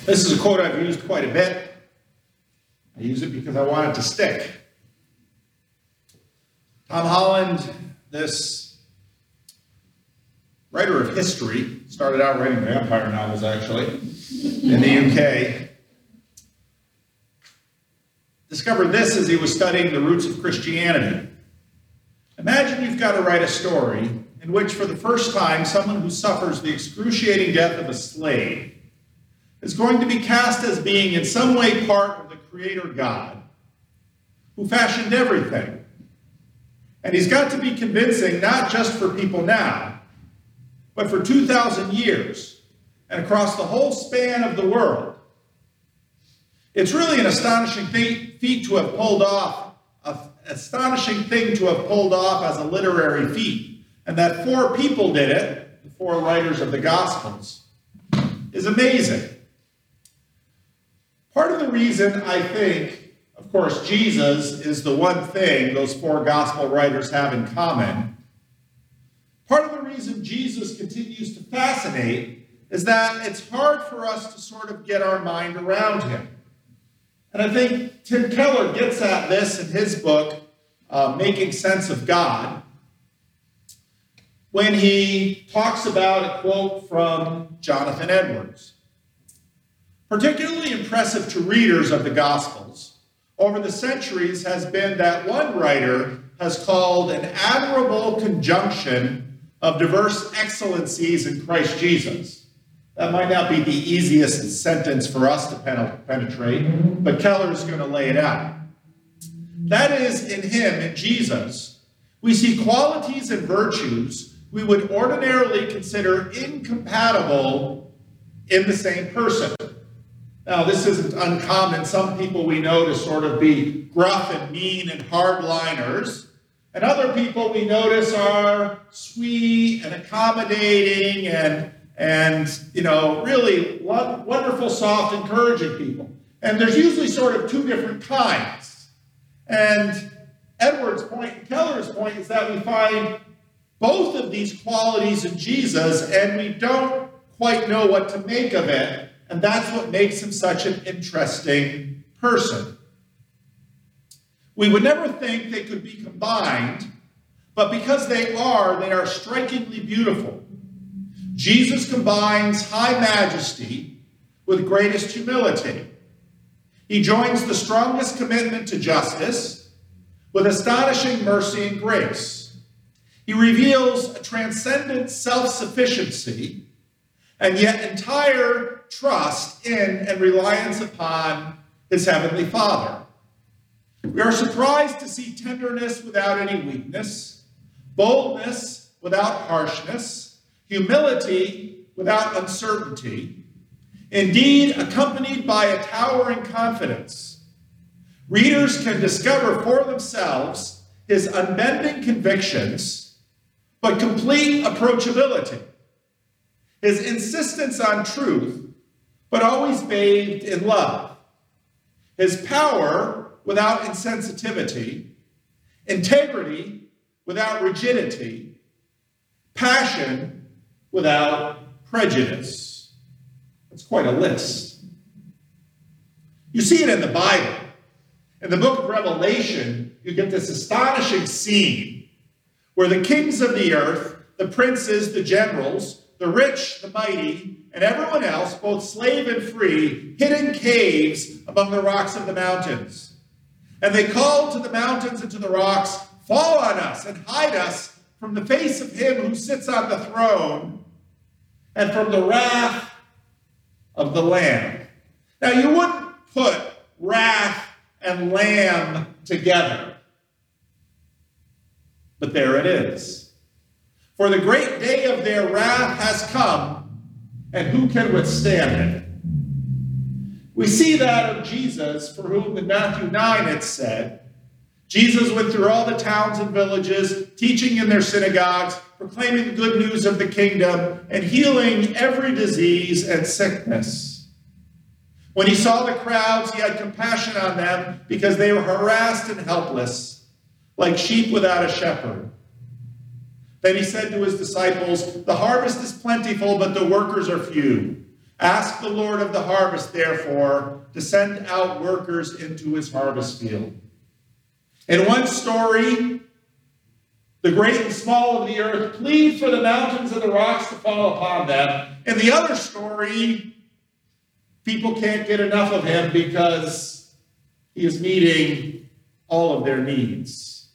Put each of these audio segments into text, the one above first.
This is a quote I've used quite a bit. I use it because I want it to stick. Tom Holland, this writer of history, started out writing vampire novels, actually, in the UK, discovered this as he was studying the roots of Christianity. Imagine you've got to write a story in which, for the first time, someone who suffers the excruciating death of a slave is going to be cast as being in some way part of the Creator God who fashioned everything. And he's got to be convincing not just for people now, but for 2,000 years and across the whole span of the world. It's really an astonishing feat to have pulled off, astonishing thing to have pulled off as a literary feat. And that 4 people did it, the 4 writers of the Gospels, is amazing. Part of the reason I think, of course, Jesus is the one thing those 4 gospel writers have in common. Part of the reason Jesus continues to fascinate is that it's hard for us to sort of get our mind around him. And I think Tim Keller gets at this in his book, Making Sense of God, when he talks about a quote from Jonathan Edwards. Particularly impressive to readers of the Gospels over the centuries has been that one writer has called an admirable conjunction of diverse excellencies in Christ Jesus. That might not be the easiest sentence for us to penetrate, but Keller's going to lay it out. That is, in him, in Jesus, we see qualities and virtues we would ordinarily consider incompatible in the same person. Now, this isn't uncommon. Some people we know to sort of be gruff and mean and hardliners, and other people we notice are sweet and accommodating and really wonderful, soft, encouraging people. And there's usually sort of 2 different kinds. And Edwards' point and Keller's point is that we find both of these qualities in Jesus, and we don't quite know what to make of it. And that's what makes him such an interesting person. We would never think they could be combined, but because they are strikingly beautiful. Jesus combines high majesty with greatest humility. He joins the strongest commitment to justice with astonishing mercy and grace. He reveals a transcendent self-sufficiency and yet entire trust in and reliance upon his heavenly Father. We are surprised to see tenderness without any weakness, boldness without harshness, humility without uncertainty, indeed accompanied by a towering confidence. Readers can discover for themselves his unbending convictions, but complete approachability. His insistence on truth, but always bathed in love. His power without insensitivity, integrity without rigidity, passion without prejudice. That's quite a list. You see it in the Bible. In the book of Revelation, you get this astonishing scene where the kings of the earth, the princes, the generals, the rich, the mighty, and everyone else, both slave and free, hid in caves among the rocks of the mountains. And they called to the mountains and to the rocks, "Fall on us and hide us from the face of him who sits on the throne and from the wrath of the Lamb." Now, you wouldn't put wrath and lamb together, but there it is. For the great day of their wrath has come, and who can withstand it? We see that of Jesus, for whom in Matthew 9 it's said, Jesus went through all the towns and villages, teaching in their synagogues, proclaiming the good news of the kingdom, and healing every disease and sickness. When he saw the crowds, he had compassion on them because they were harassed and helpless, like sheep without a shepherd. Then he said to his disciples, "The harvest is plentiful, but the workers are few. Ask the Lord of the harvest, therefore, to send out workers into his harvest field. In one story, the great and small of the earth plead for the mountains and the rocks to fall upon them. In the other story, people can't get enough of him because he is meeting all of their needs.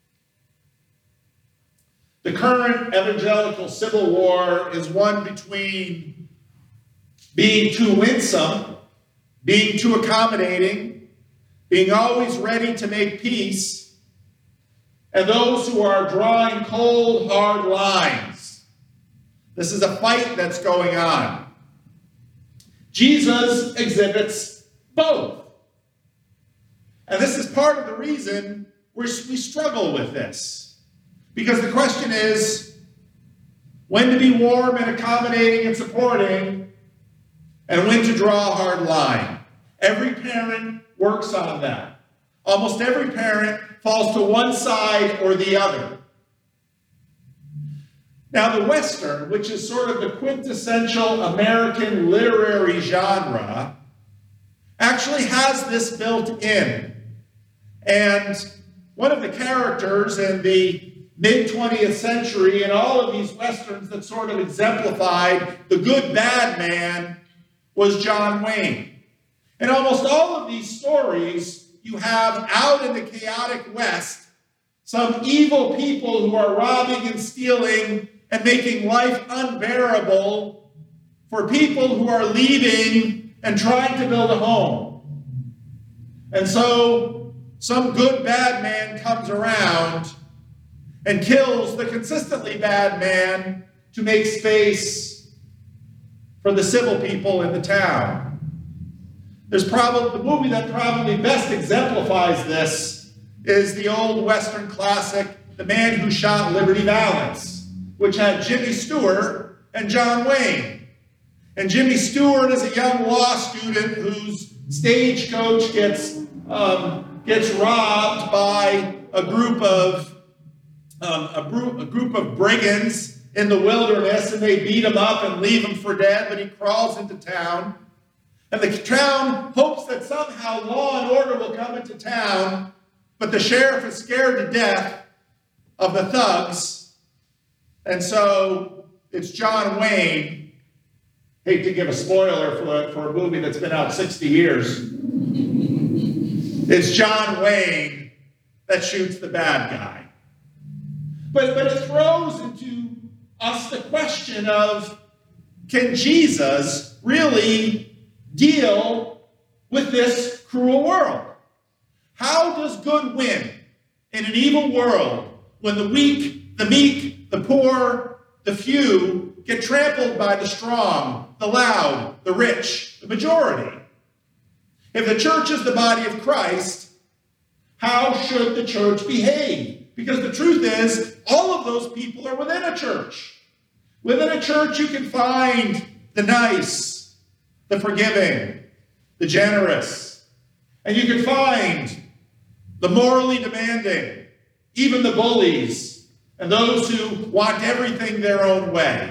The current evangelical civil war is one between being too winsome, being too accommodating, being always ready to make peace, and those who are drawing cold, hard lines. This is a fight that's going on. Jesus exhibits both. And this is part of the reason we struggle with this. Because the question is, when to be warm and accommodating and supporting, and when to draw a hard line. Every parent works on that. Almost every parent falls to one side or the other. Now, the Western, which is sort of the quintessential American literary genre, actually has this built in. And one of the characters in the mid-20th century in all of these Westerns that sort of exemplified the good bad man was John Wayne. In almost all of these stories, you have out in the chaotic West some evil people who are robbing and stealing and making life unbearable for people who are leaving and trying to build a home. And so some good bad man comes around and kills the consistently bad man to make space for the civil people in the town. There's probably the movie that probably best exemplifies this is the old Western classic, The Man Who Shot Liberty Valance, which had Jimmy Stewart and John Wayne. And Jimmy Stewart is a young law student whose stagecoach gets robbed by a group of brigands in the wilderness, and they beat him up and leave him for dead, but he crawls into town. And the town hopes that somehow law and order will come into town, but the sheriff is scared to death of the thugs. And so it's John Wayne. Hate to give a spoiler for a movie that's been out 60 years. It's John Wayne that shoots the bad guy. But it throws into us the question of, can Jesus really deal with this cruel world? How does good win in an evil world when the weak, the meek, the poor, the few get trampled by the strong, the loud, the rich, the majority? If the church is the body of Christ, how should the church behave? Because the truth is, all of those people are within a church. Within a church, you can find the nice, the forgiving, the generous. And you can find the morally demanding, even the bullies, and those who want everything their own way.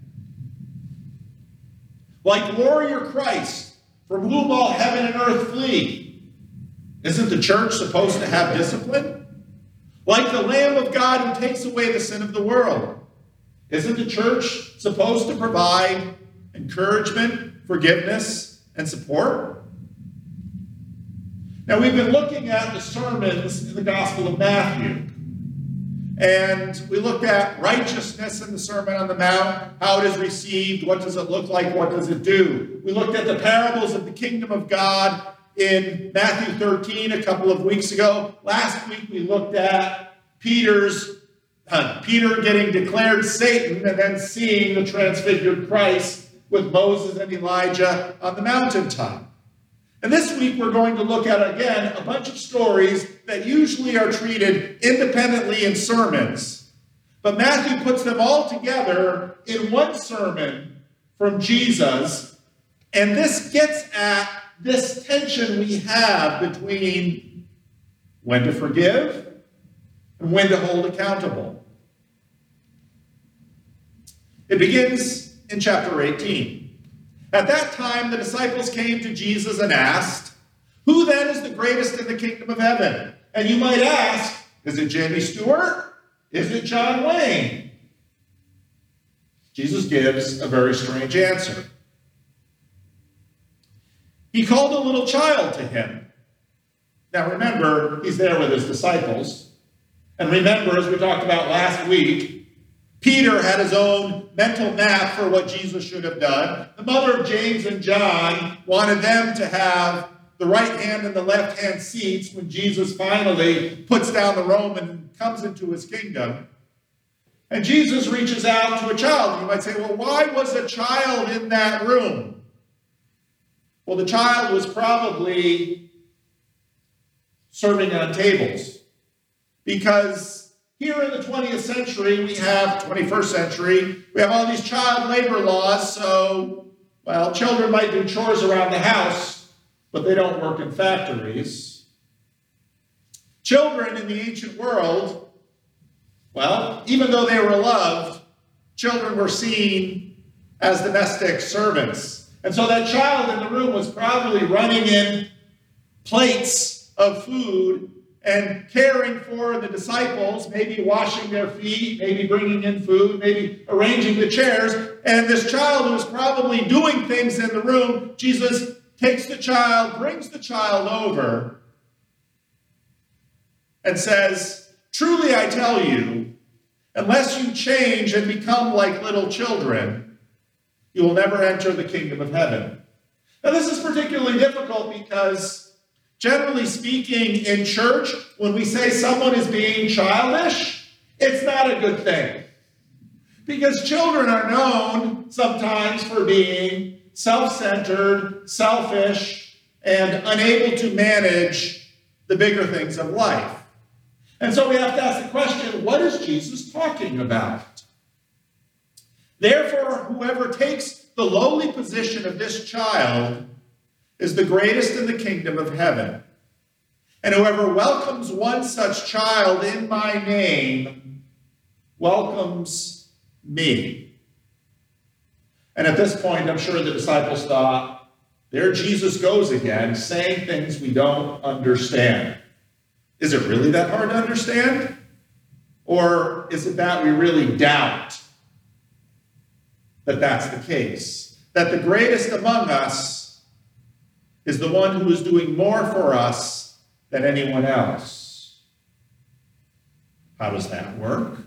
Like warrior Christ, from whom all heaven and earth flee. Isn't the church supposed to have discipline? Like the Lamb of God who takes away the sin of the world. Isn't the church supposed to provide encouragement, forgiveness, and support? Now, we've been looking at the sermons in the Gospel of Matthew. And we looked at righteousness in the Sermon on the Mount, how it is received, what does it look like, what does it do. We looked at the parables of the kingdom of God in Matthew 13 a couple of weeks ago. Last week we looked at Peter getting declared Satan and then seeing the transfigured Christ with Moses and Elijah on the mountaintop. And this week we're going to look at, again, a bunch of stories that usually are treated independently in sermons. But Matthew puts them all together in one sermon from Jesus. And this gets at this tension we have between when to forgive and when to hold accountable. It begins in chapter 18. At that time, the disciples came to Jesus and asked, "Who then is the greatest in the kingdom of heaven?" And you might ask, is it Jamie Stewart? Is it John Wayne? Jesus gives a very strange answer. He called a little child to him. Now remember, he's there with his disciples. And remember, as we talked about last week, Peter had his own mental map for what Jesus should have done. The mother of James and John wanted them to have the right hand and the left hand seats when Jesus finally puts down the Roman and comes into his kingdom. And Jesus reaches out to a child. You might say, well, why was a child in that room? Well, the child was probably serving on tables. Because here in the 20th century, 21st century, we have all these child labor laws. So, well, children might do chores around the house, but they don't work in factories. Children in the ancient world, well, even though they were loved, children were seen as domestic servants. And so that child in the room was probably running in plates of food and caring for the disciples, maybe washing their feet, maybe bringing in food, maybe arranging the chairs. And this child was probably doing things in the room. Jesus takes the child, brings the child over, and says, "Truly I tell you, unless you change and become like little children, you will never enter the kingdom of heaven." Now this is particularly difficult because, generally speaking, in church, when we say someone is being childish, it's not a good thing. Because children are known sometimes for being self-centered, selfish, and unable to manage the bigger things of life. And so we have to ask the question, what is Jesus talking about? Therefore, whoever takes the lowly position of this child is the greatest in the kingdom of heaven. And whoever welcomes one such child in my name welcomes me. And at this point, I'm sure the disciples thought, there Jesus goes again, saying things we don't understand. Is it really that hard to understand? Or is it that we really doubt that that's the case? That the greatest among us is the one who is doing more for us than anyone else. How does that work?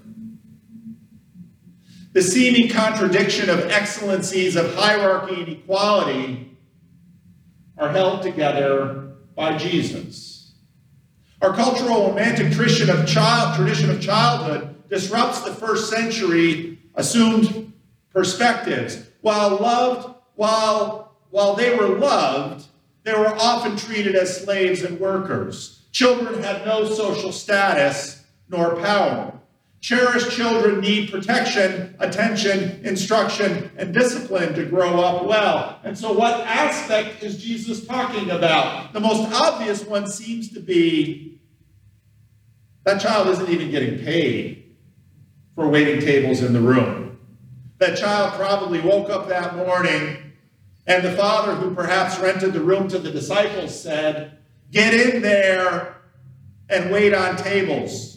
The seeming contradiction of excellencies of hierarchy and equality are held together by Jesus. Our cultural romantic tradition of childhood disrupts the first century assumed perspectives. While they were loved, they were often treated as slaves and workers. Children had no social status nor power. Cherished children need protection, attention, instruction, and discipline to grow up well. And so what aspect is Jesus talking about? The most obvious one seems to be that child isn't even getting paid for waiting tables in the room. That child probably woke up that morning and the father who perhaps rented the room to the disciples said, "Get in there and wait on tables."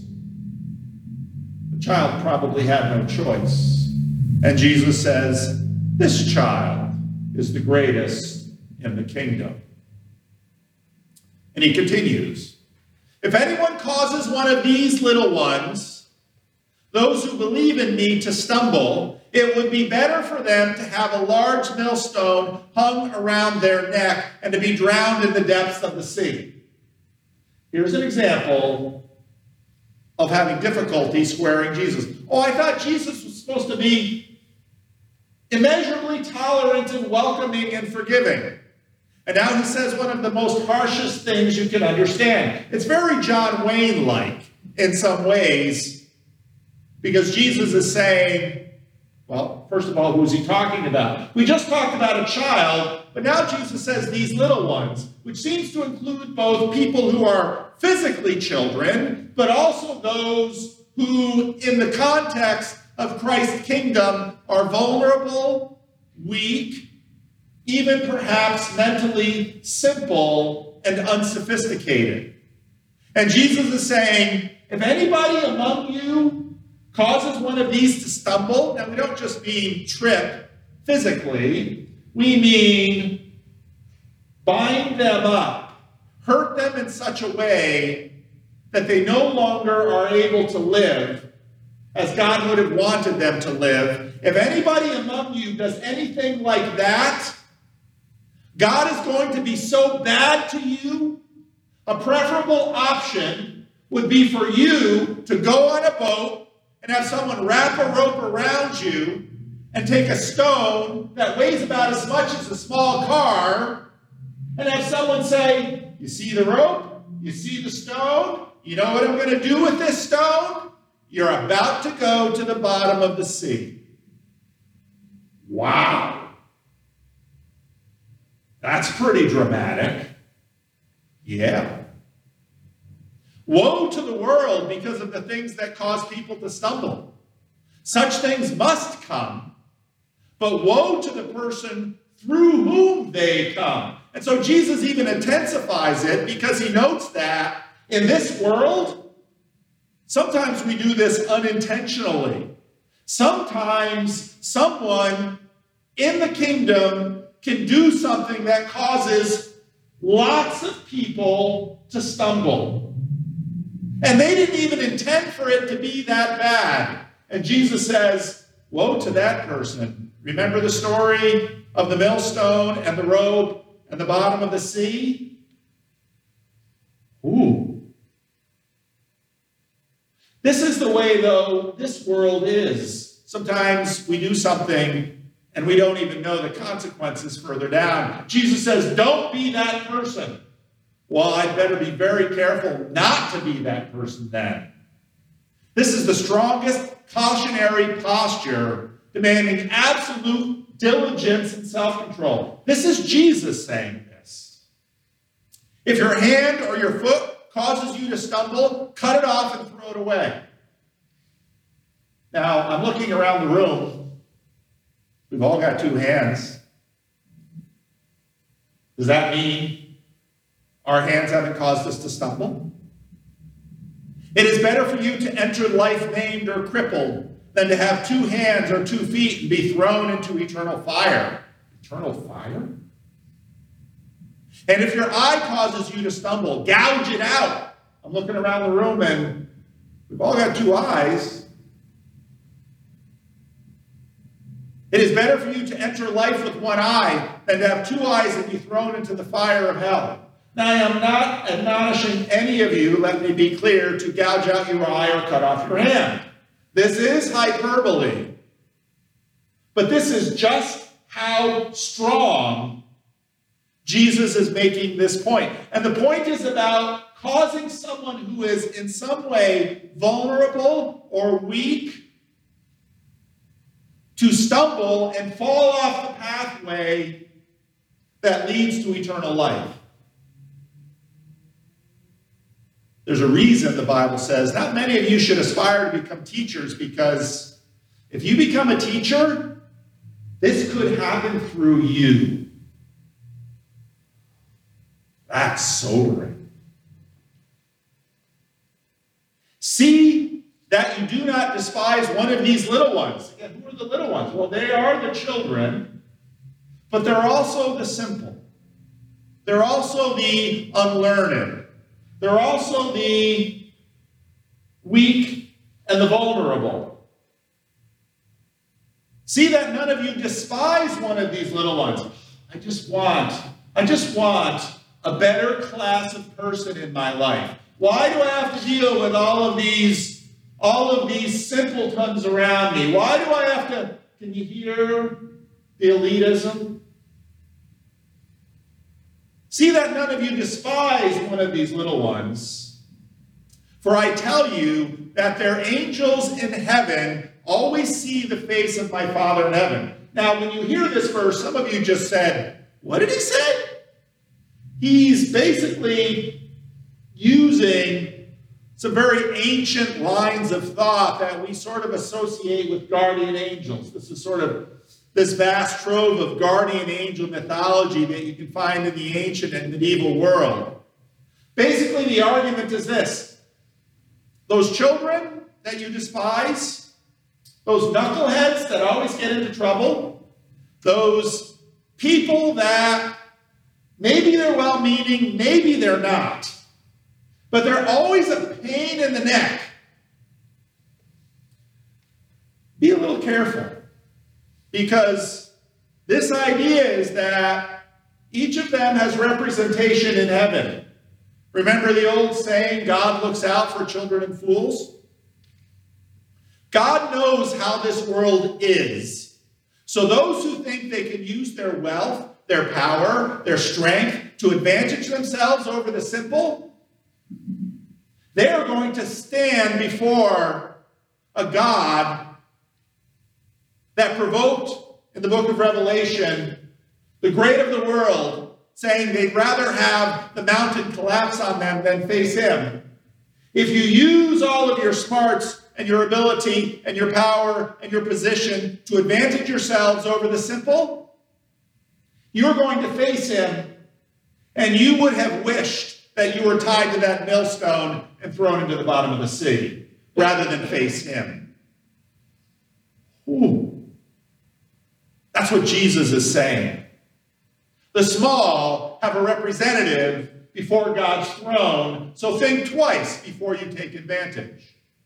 Child probably had no choice. And Jesus says, this child is the greatest in the kingdom. And he continues, if anyone causes one of these little ones, those who believe in me, to stumble, it would be better for them to have a large millstone hung around their neck and to be drowned in the depths of the sea. Here's an example of having difficulty squaring Jesus. Oh, I thought Jesus was supposed to be immeasurably tolerant and welcoming and forgiving. And now he says one of the most harshest things you can understand. It's very John Wayne-like in some ways, because Jesus is saying, well, first of all, who's he talking about? We just talked about a child, but now Jesus says these little ones, which seems to include both people who are physically children, but also those who, in the context of Christ's kingdom, are vulnerable, weak, even perhaps mentally simple and unsophisticated. And Jesus is saying, if anybody among you causes one of these to stumble, now we don't just mean trip physically, we mean bind them up, hurt them in such a way that they no longer are able to live as God would have wanted them to live. If anybody among you does anything like that, God is going to be so bad to you, a preferable option would be for you to go on a boat and have someone wrap a rope around you and take a stone that weighs about as much as a small car and have someone say, you see the rope? You see the stone? You know what I'm going to do with this stone? You're about to go to the bottom of the sea. Wow. That's pretty dramatic. Yeah. Woe to the world because of the things that cause people to stumble. Such things must come, but woe to the person through whom they come. And so Jesus even intensifies it because he notes that in this world, sometimes we do this unintentionally. Sometimes someone in the kingdom can do something that causes lots of people to stumble. And they didn't even intend for it to be that bad. And Jesus says, woe to that person. Remember the story of the millstone and the rope and the bottom of the sea? Ooh. This is the way, though, this world is. Sometimes we do something and we don't even know the consequences further down. Jesus says, don't be that person. Well, I'd better be very careful not to be that person then. This is the strongest cautionary posture, demanding absolute diligence and self-control. This is Jesus saying this. If your hand or your foot causes you to stumble, cut it off and throw it away. Now, I'm looking around the room. We've all got two hands. Does that mean our hands haven't caused us to stumble? It is better for you to enter life maimed or crippled than to have 2 hands or 2 feet and be thrown into eternal fire. Eternal fire? And if your eye causes you to stumble, gouge it out. I'm looking around the room and we've all got 2 eyes. It is better for you to enter life with 1 eye than to have 2 eyes and be thrown into the fire of hell. Now, I am not admonishing any of you, let me be clear, to gouge out your eye or cut off your hand. This is hyperbole. But this is just how strong Jesus is making this point. And the point is about causing someone who is in some way vulnerable or weak to stumble and fall off the pathway that leads to eternal life. There's a reason the Bible says not many of you should aspire to become teachers, because if you become a teacher, this could happen through you. That's sobering. See that you do not despise one of these little ones. Again, who are the little ones? Well, they are the children, but they're also the simple. They're also the unlearned. They're also the weak and the vulnerable. See that none of you despise one of these little ones. I just want a better class of person in my life. Why do I have to deal with all of these simpletons around me? Why do I have to, can you hear the elitism? See that none of you despise one of these little ones. For I tell you that their angels in heaven always see the face of my Father in heaven. Now, when you hear this verse, some of you just said, what did he say? He's basically using some very ancient lines of thought that we sort of associate with guardian angels. This is sort of this vast trove of guardian angel mythology that you can find in the ancient and medieval world. Basically, the argument is this: those children that you despise, those knuckleheads that always get into trouble, those people that maybe they're well-meaning, maybe they're not, but they're always a pain in the neck. Be a little careful, because this idea is that each of them has representation in heaven. Remember the old saying, God looks out for children and fools? God knows how this world is. So those who think they can use their wealth, their power, their strength to advantage themselves over the simple, they are going to stand before a God that provoked in the book of Revelation the great of the world, saying they'd rather have the mountain collapse on them than face him. If you use all of your smarts and your ability and your power and your position to advantage yourselves over the simple, you're going to face him, and you would have wished that you were tied to that millstone and thrown into the bottom of the sea rather than face him. Ooh. That's what Jesus is saying. The small have a representative before God's throne, so think twice before you take advantage.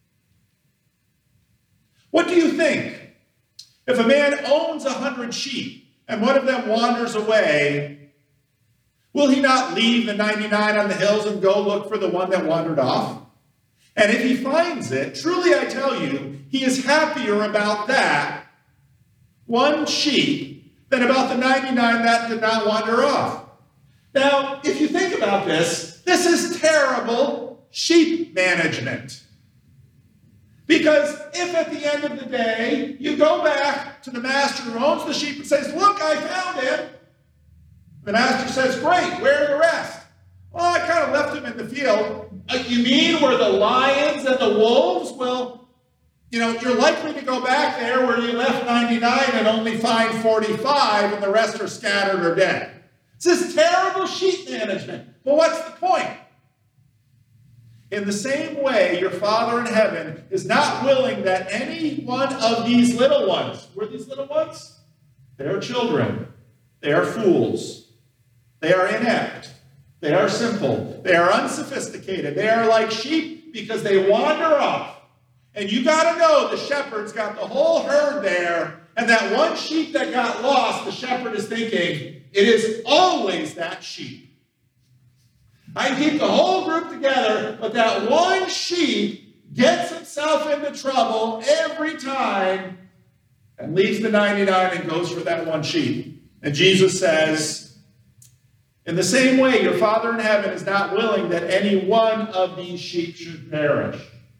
What do you think? If a man owns 100 sheep and one of them wanders away, will he not leave the 99 on the hills and go look for the one that wandered off? And if he finds it, truly I tell you, he is happier about that one sheep than about the 99 that did not wander off. Now, if you think about this, this is terrible sheep management. Because if at the end of the day, you go back to the master who owns the sheep and says, look, I found him. The master says, great, where are the rest? Well, I kind of left him in the field. You mean where the lions and the wolves will... you're likely to go back there where you left 99 and only find 45 and the rest are scattered or dead. This is terrible sheep management. But what's the point? In the same way, your Father in heaven is not willing that any one of these little ones, who are these little ones? They are children. They are fools. They are inept. They are simple. They are unsophisticated. They are like sheep because they wander off. And you got to know the shepherd's got the whole herd there, and that one sheep that got lost, the shepherd is thinking, it is always that sheep. I can keep the whole group together, but that one sheep gets himself into trouble every time and leaves the 99 and goes for that one sheep. And Jesus says, in the same way, your Father in heaven is not willing that any one of these sheep should perish.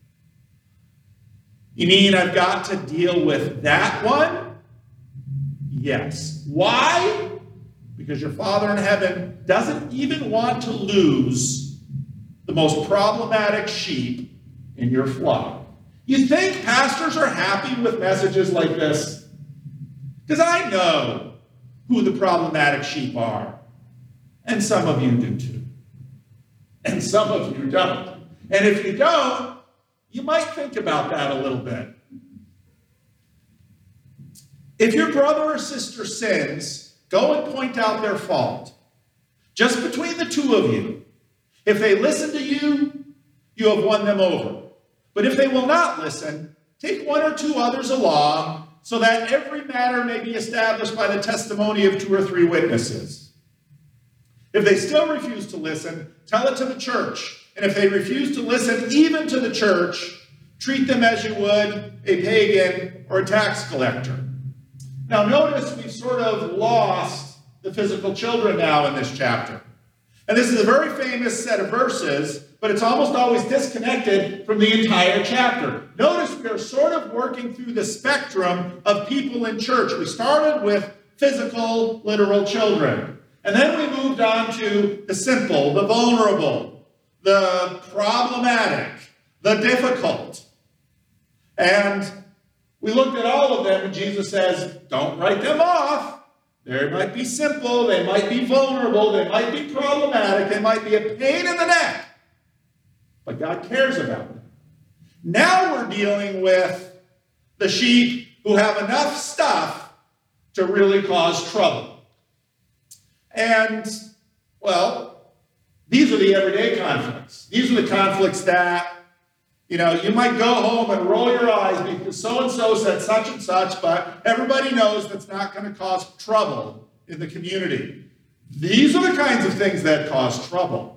You mean I've got to deal with that one? Yes. Why? Because your Father in heaven doesn't even want to lose the most problematic sheep in your flock. You think pastors are happy with messages like this? Because I know who the problematic sheep are. And some of you do too. And some of you don't. And if you don't, you might think about that a little bit. If your brother or sister sins, go and point out their fault. Just between the two of you. If they listen to you, you have won them over. But if they will not listen, take one or two others along, so that every matter may be established by the testimony of 2 or 3 witnesses. If they still refuse to listen, tell it to the church. And if they refuse to listen even to the church, treat them as you would a pagan or a tax collector. Now notice we've sort of lost the physical children now in this chapter. And this is a very famous set of verses, but it's almost always disconnected from the entire chapter. Notice we are sort of working through the spectrum of people in church. We started with physical, literal children. And then we moved on to the simple, the vulnerable, the problematic, the difficult. And We looked at all of them, and Jesus says, don't write them off. They might be simple, they might be vulnerable, they might be problematic, they might be a pain in the neck. But God cares about them. Now we're dealing with the sheep who have enough stuff to really cause trouble. And, well, these are the everyday conflicts. These are the conflicts that, you might go home and roll your eyes because so-and-so said such and such, but everybody knows that's not going to cause trouble in the community. These are the kinds of things that cause trouble.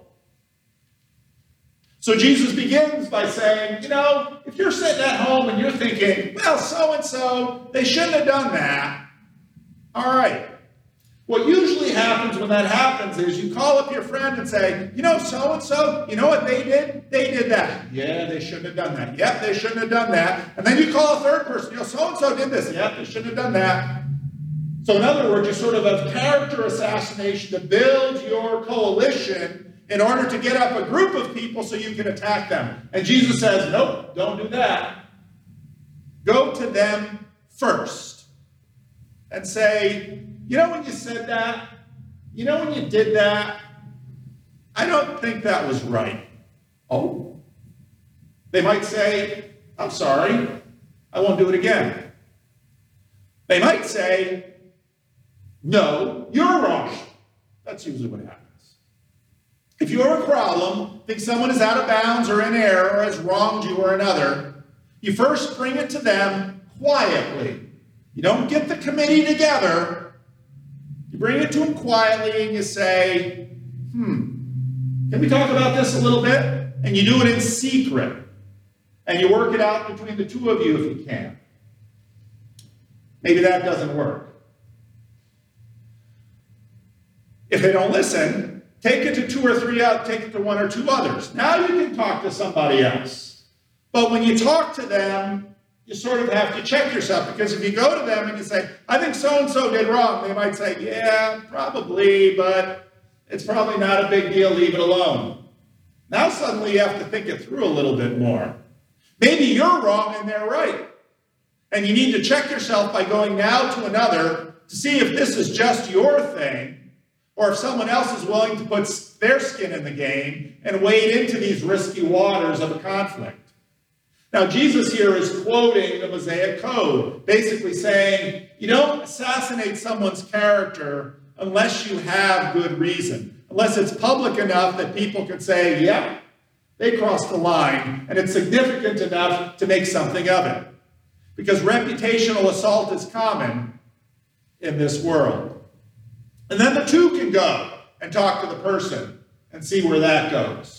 So Jesus begins by saying, if you're sitting at home and you're thinking, well, so-and-so, they shouldn't have done that. All right. What usually happens when that happens is you call up your friend and say, so-and-so, you know what they did? They did that. Yeah, they shouldn't have done that. Yep, they shouldn't have done that. And then you call a third person, so-and-so did this. Yep, they shouldn't have done that. So in other words, you sort of have character assassination to build your coalition in order to get up a group of people so you can attack them. And Jesus says, nope, don't do that. Go to them first and say, when you said that, when you did that, I don't think that was right. Oh? They might say, I'm sorry, I won't do it again. They might say, no, you're wrong. That's usually what happens. If you have a problem, think someone is out of bounds or in error or has wronged you or another, you first bring it to them quietly. You don't get the committee together. You bring it to them quietly and you say, can we talk about this a little bit? And you do it in secret. And you work it out between the two of you if you can. Maybe that doesn't work. If they don't listen, take it to two or three out, take it to one or two others. Now you can talk to somebody else. But when you talk to them, you sort of have to check yourself, because if you go to them and you say, I think so-and-so did wrong, they might say, yeah, probably, but it's probably not a big deal, leave it alone. Now suddenly you have to think it through a little bit more. Maybe you're wrong and they're right. And you need to check yourself by going now to another to see if this is just your thing, or if someone else is willing to put their skin in the game and wade into these risky waters of a conflict. Now, Jesus here is quoting the Mosaic Code, basically saying, you don't assassinate someone's character unless you have good reason, unless it's public enough that people can say, yeah, they crossed the line, and it's significant enough to make something of it. Because reputational assault is common in this world. And then the two can go and talk to the person and see where that goes.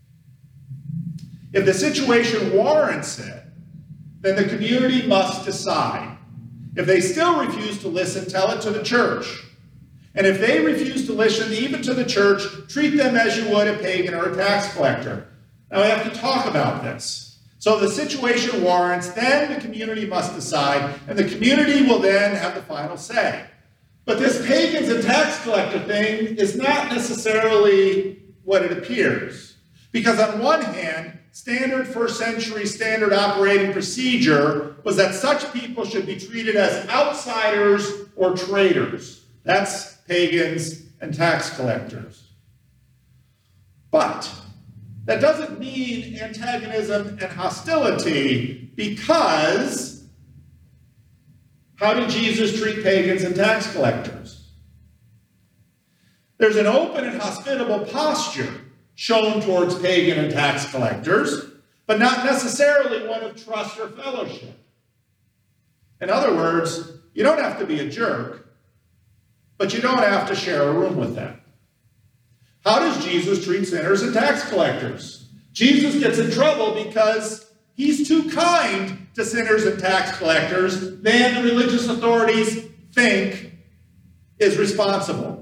If the situation warrants it, then the community must decide. If they still refuse to listen, tell it to the church. And if they refuse to listen even to the church, treat them as you would a pagan or a tax collector. Now we have to talk about this. So if the situation warrants, then the community must decide, and the community will then have the final say. But this pagans and tax collector thing is not necessarily what it appears. Because on one hand, standard first century standard operating procedure was that such people should be treated as outsiders or traitors. That's pagans and tax collectors. But that doesn't mean antagonism and hostility, because how did Jesus treat pagans and tax collectors? There's an open and hospitable posture shown towards pagan and tax collectors, but not necessarily one of trust or fellowship. In other words, you don't have to be a jerk, but you don't have to share a room with them. How does Jesus treat sinners and tax collectors? Jesus gets in trouble because he's too kind to sinners and tax collectors than the religious authorities think is responsible.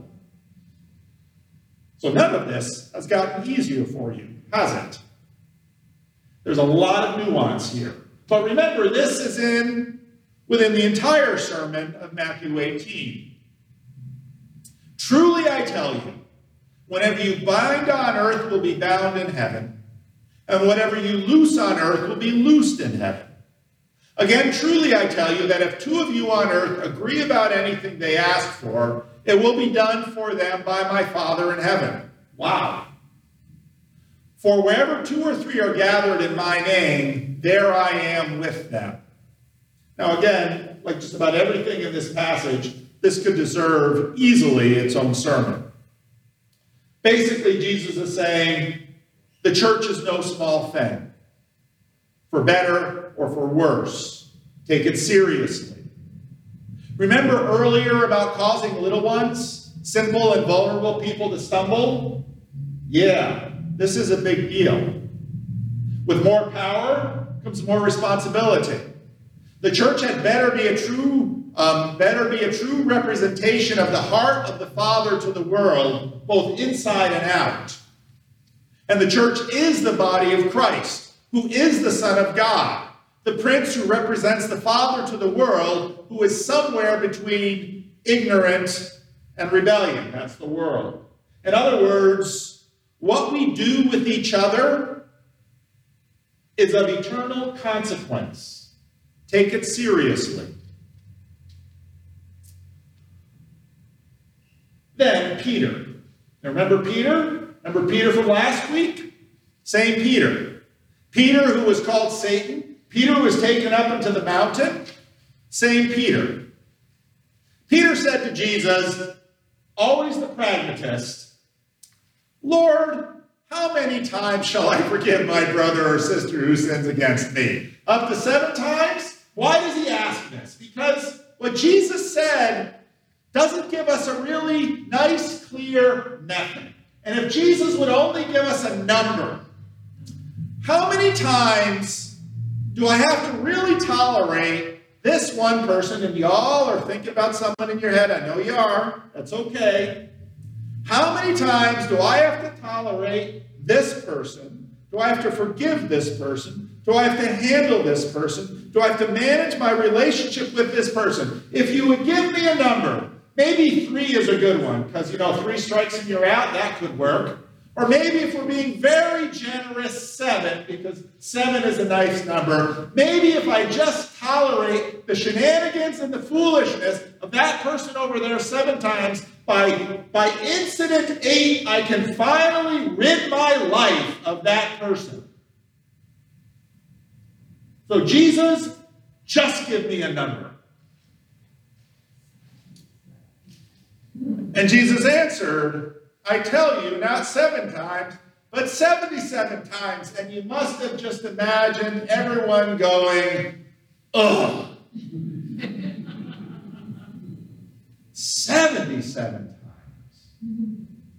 So none of this has gotten easier for you, has it? There's a lot of nuance here. But remember, this is within the entire sermon of Matthew 18. Truly I tell you, whatever you bind on earth will be bound in heaven, and whatever you loose on earth will be loosed in heaven. Again, truly I tell you that if two of you on earth agree about anything they ask for, it will be done for them by my Father in heaven. Wow. For wherever 2 or 3 are gathered in my name, there I am with them. Now again, like just about everything in this passage, this could deserve easily its own sermon. Basically, Jesus is saying, the church is no small thing. For better or for worse, take it seriously. Remember earlier about causing little ones, simple and vulnerable people to stumble? Yeah, this is a big deal. With more power comes more responsibility. The church had better be a true representation of the heart of the Father to the world, both inside and out. And the church is the body of Christ, who is the Son of God, the Prince who represents the Father to the world, who is somewhere between ignorance and rebellion. That's the world. In other words, what we do with each other is of eternal consequence. Take it seriously. Then Peter. Now remember Peter? Remember Peter from last week? Same Peter. Peter who was called Satan. Peter who was taken up into the mountain. Same Peter. Peter said to Jesus, always the pragmatist, Lord, how many times shall I forgive my brother or sister who sins against me? Up to 7 times? Why does he ask this? Because what Jesus said doesn't give us a really nice, clear method. And if Jesus would only give us a number, how many times do I have to really tolerate this one person? And y'all are thinking about someone in your head. I know you are. That's okay. How many times do I have to tolerate this person? Do I have to forgive this person? Do I have to handle this person? Do I have to manage my relationship with this person? If you would give me a number, maybe 3 is a good one, because, 3 strikes and you're out, that could work. Or maybe if we're being very generous, 7, because 7 is a nice number. Maybe if I just tolerate the shenanigans and the foolishness of that person over there 7 times, by incident 8, I can finally rid my life of that person. So Jesus, just give me a number. And Jesus answered, I tell you, not 7 times, but 77 times. And you must have just imagined everyone going, ugh. 77 times.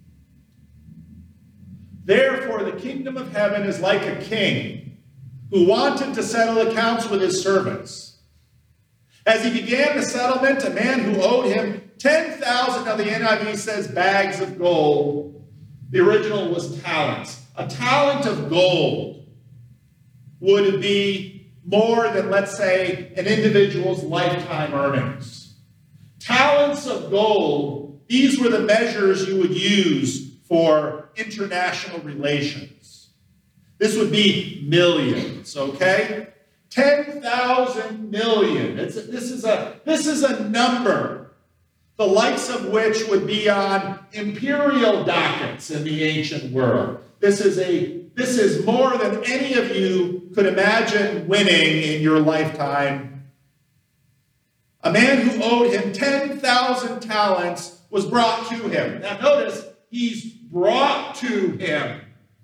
Therefore, the kingdom of heaven is like a king who wanted to settle accounts with his servants. As he began the settlement, a man who owed him 10,000, now the NIV says bags of gold. The original was talents. A talent of gold would be more than, let's say, an individual's lifetime earnings. Talents of gold, these were the measures you would use for international relations. This would be millions, okay? 10,000 million. This is a number, the likes of which would be on imperial dockets in the ancient world. This is more than any of you could imagine winning in your lifetime. A man who owed him 10,000 talents was brought to him. Now notice, he's brought to him.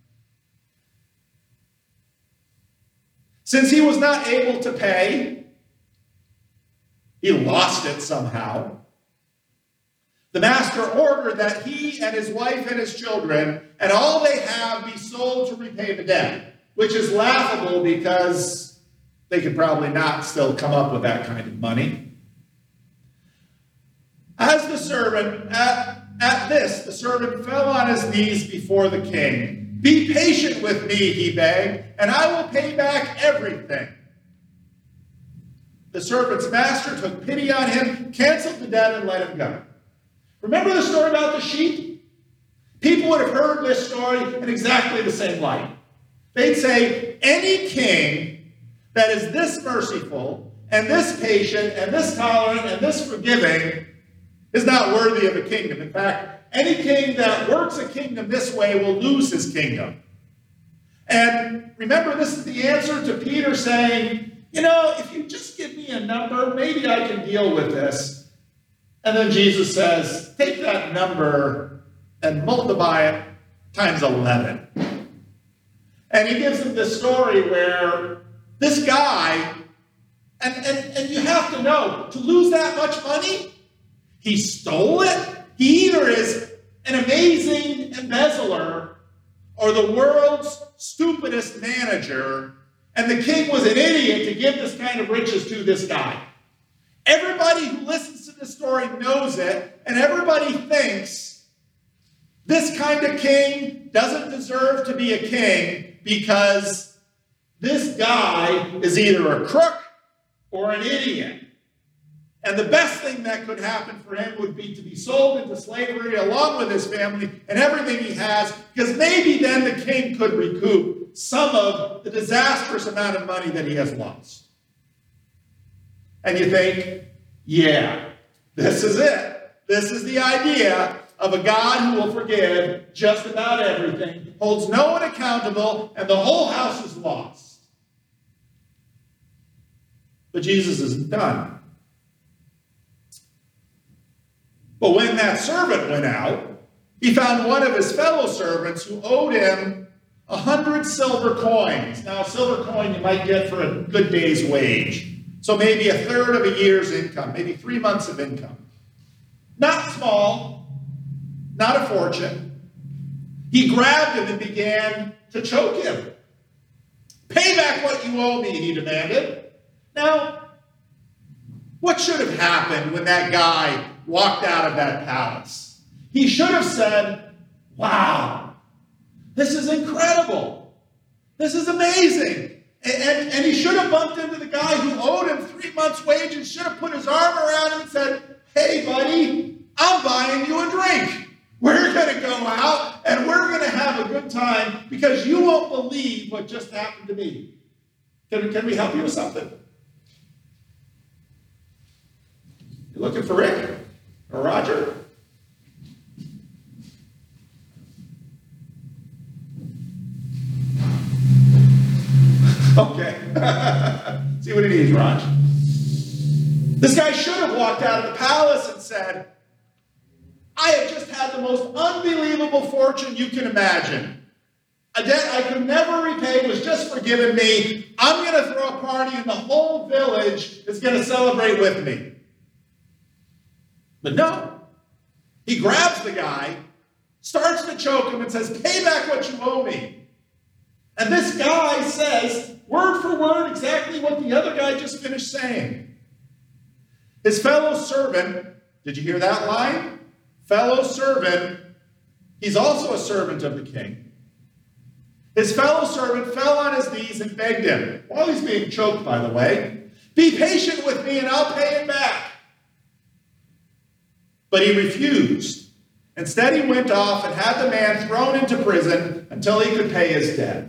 Since he was not able to pay, he lost it somehow. The master ordered that he and his wife and his children and all they have be sold to repay the debt, which is laughable because they could probably not still come up with that kind of money. As the servant, at this, the servant fell on his knees before the king. Be patient with me, he begged, and I will pay back everything. The servant's master took pity on him, canceled the debt, and let him go. Remember the story about the sheep? People would have heard this story in exactly the same light. They'd say, any king that is this merciful and this patient and this tolerant and this forgiving is not worthy of a kingdom. In fact, any king that works a kingdom this way will lose his kingdom. And remember, this is the answer to Peter saying, if you just give me a number, maybe I can deal with this. And then Jesus says, take that number and multiply it times 11. And he gives him this story where this guy, and you have to know, to lose that much money, he stole it. He either is an amazing embezzler or the world's stupidest manager, and the king was an idiot to give this kind of riches to this guy. Everybody who listens to this story knows it, and everybody thinks this kind of king doesn't deserve to be a king because this guy is either a crook or an idiot. And the best thing that could happen for him would be to be sold into slavery along with his family and everything he has, because maybe then the king could recoup some of the disastrous amount of money that he has lost. And you think, yeah, this is it. This is the idea of a God who will forgive just about everything, holds no one accountable, and the whole house is lost. But Jesus isn't done. But when that servant went out, he found one of his fellow servants who owed him 100 silver coins. Now, a silver coin you might get for a good day's wage. So maybe a third of a year's income, maybe 3 months of income. Not small, not a fortune. He grabbed him and began to choke him. Pay back what you owe me, he demanded. Now, what should have happened when that guy walked out of that palace? He should have said, wow, this is incredible. This is amazing. And he should have bumped into the guy who owed him 3 months' wages, should have put his arm around him and said, hey, buddy, I'm buying you a drink. We're going to go out and we're going to have a good time because you won't believe what just happened to me. Can we help you with something? You looking for Rick or Roger? Okay. See what he needs, Raj. This guy should have walked out of the palace and said, I have just had the most unbelievable fortune you can imagine. A debt I could never repay was just forgiven me. I'm going to throw a party and the whole village is going to celebrate with me. But no. He grabs the guy, starts to choke him and says, pay back what you owe me. And this guy says, word for word, exactly what the other guy just finished saying. His fellow servant, did you hear that line? Fellow servant, he's also a servant of the king. His fellow servant fell on his knees and begged him, while he's being choked, by the way, be patient with me and I'll pay it back. But he refused. Instead, he went off and had the man thrown into prison until he could pay his debt.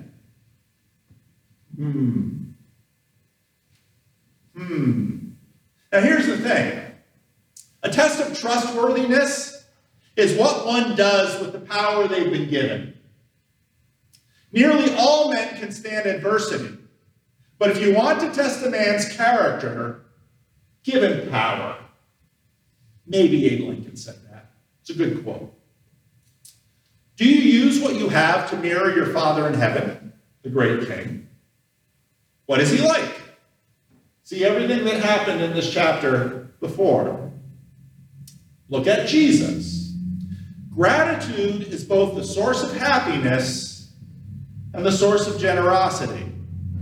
Now here's the thing. A test of trustworthiness is what one does with the power they've been given. Nearly all men can stand adversity. But if you want to test a man's character, give him power. Maybe Abe Lincoln said that. It's a good quote. Do you use what you have to mirror your Father in heaven, the great King? What is he like? See everything that happened in this chapter before. Look at Jesus. Gratitude is both the source of happiness and the source of generosity.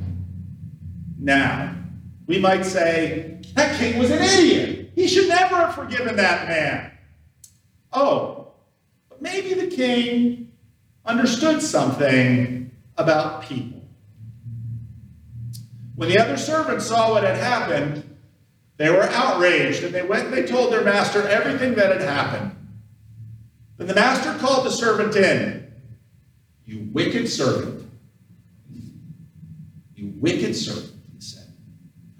Now, we might say, that king was an idiot. He should never have forgiven that man. Oh, but maybe the king understood something about people. When the other servants saw what had happened, they were outraged, and they went and they told their master everything that had happened. Then the master called the servant in. You wicked servant. You wicked servant, he said.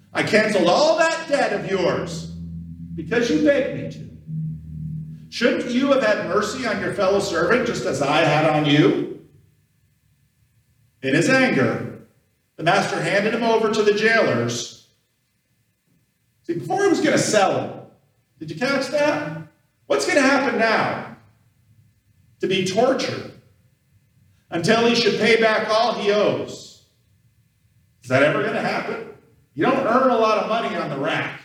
I canceled all that debt of yours because you begged me to. Shouldn't you have had mercy on your fellow servant just as I had on you? In his anger, the master handed him over to the jailers. See, before he was going to sell him, did you catch that? What's going to happen now? To be tortured until he should pay back all he owes. Is that ever going to happen? You don't earn a lot of money on the rack.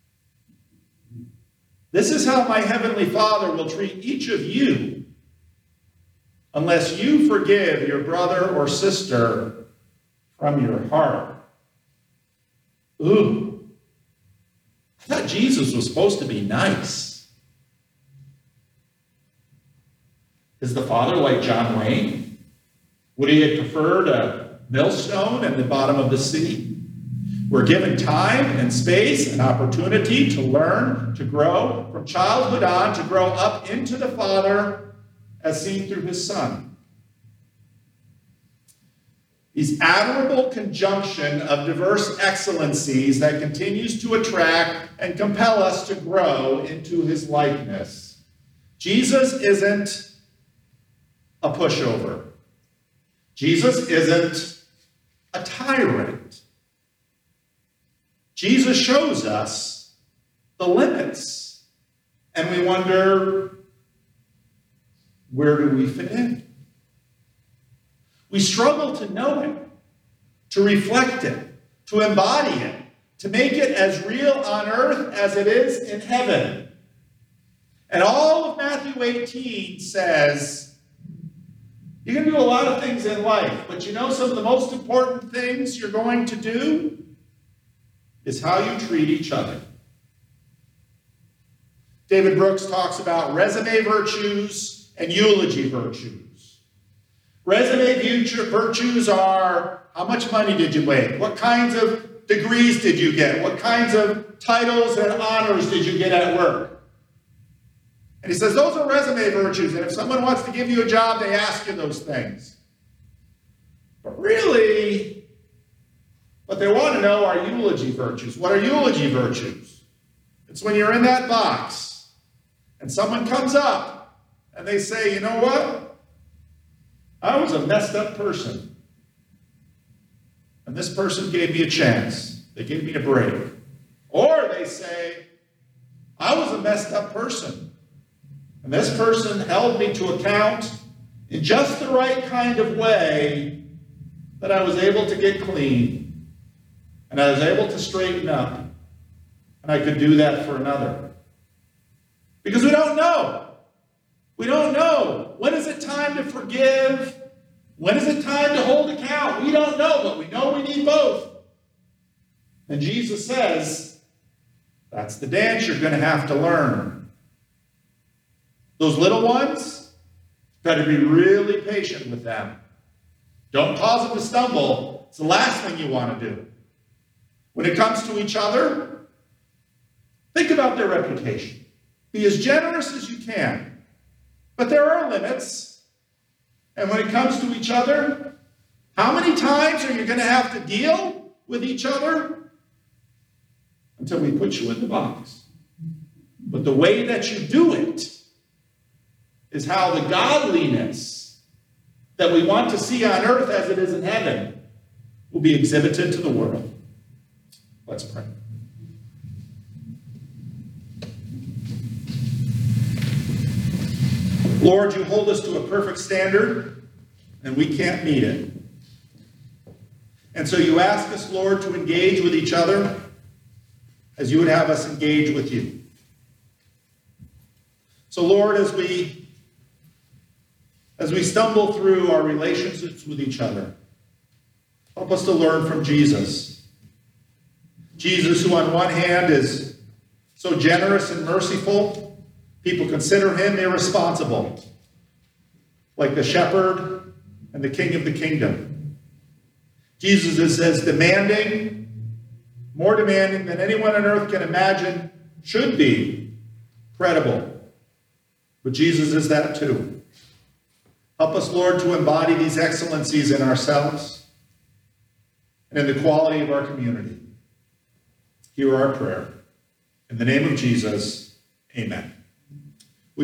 This is how my heavenly Father will treat each of you unless you forgive your brother or sister from your heart. Ooh. I thought Jesus was supposed to be nice. Is the Father like John Wayne? Would he have preferred a millstone at the bottom of the sea? We're given time and space and opportunity to learn, to grow from childhood on, to grow up into the Father as seen through his Son. These admirable conjunction of diverse excellencies that continues to attract and compel us to grow into his likeness. Jesus isn't a pushover. Jesus isn't a tyrant. Jesus shows us the limits, and we wonder, where do we fit in? We struggle to know it, to reflect it, to embody it, to make it as real on earth as it is in heaven. And all of Matthew 18 says, you can do a lot of things in life, but you know some of the most important things you're going to do is how you treat each other. David Brooks talks about resume virtues and eulogy virtues. Resume virtues are, how much money did you make? What kinds of degrees did you get? What kinds of titles and honors did you get at work? And he says those are resume virtues, and if someone wants to give you a job, they ask you those things. But really, what they want to know are eulogy virtues. What are eulogy virtues? It's when you're in that box and someone comes up and they say, you know what? I was a messed up person. And this person gave me a chance. They gave me a break. Or they say, I was a messed up person. And this person held me to account in just the right kind of way that I was able to get clean. And I was able to straighten up. And I could do that for another. Because we don't know. We don't know. When is it time to forgive? When is it time to hold account? We don't know, but we know we need both. And Jesus says, that's the dance you're going to have to learn. Those little ones, got to be really patient with them. Don't cause them to stumble. It's the last thing you want to do. When it comes to each other, think about their reputation. Be as generous as you can. But there are limits. And when it comes to each other, how many times are you going to have to deal with each other? Until we put you in the box. But the way that you do it is how the godliness that we want to see on earth as it is in heaven will be exhibited to the world. Let's pray. Lord, you hold us to a perfect standard, and we can't meet it. And so you ask us, Lord, to engage with each other as you would have us engage with you. So, Lord, as we stumble through our relationships with each other, help us to learn from Jesus. Jesus, who on one hand is so generous and merciful, people consider him irresponsible, like the shepherd and the king of the kingdom. Jesus is as demanding, more demanding than anyone on earth can imagine, should be, credible. But Jesus is that too. Help us, Lord, to embody these excellencies in ourselves and in the quality of our community. hear our prayer. In the name of Jesus, amen.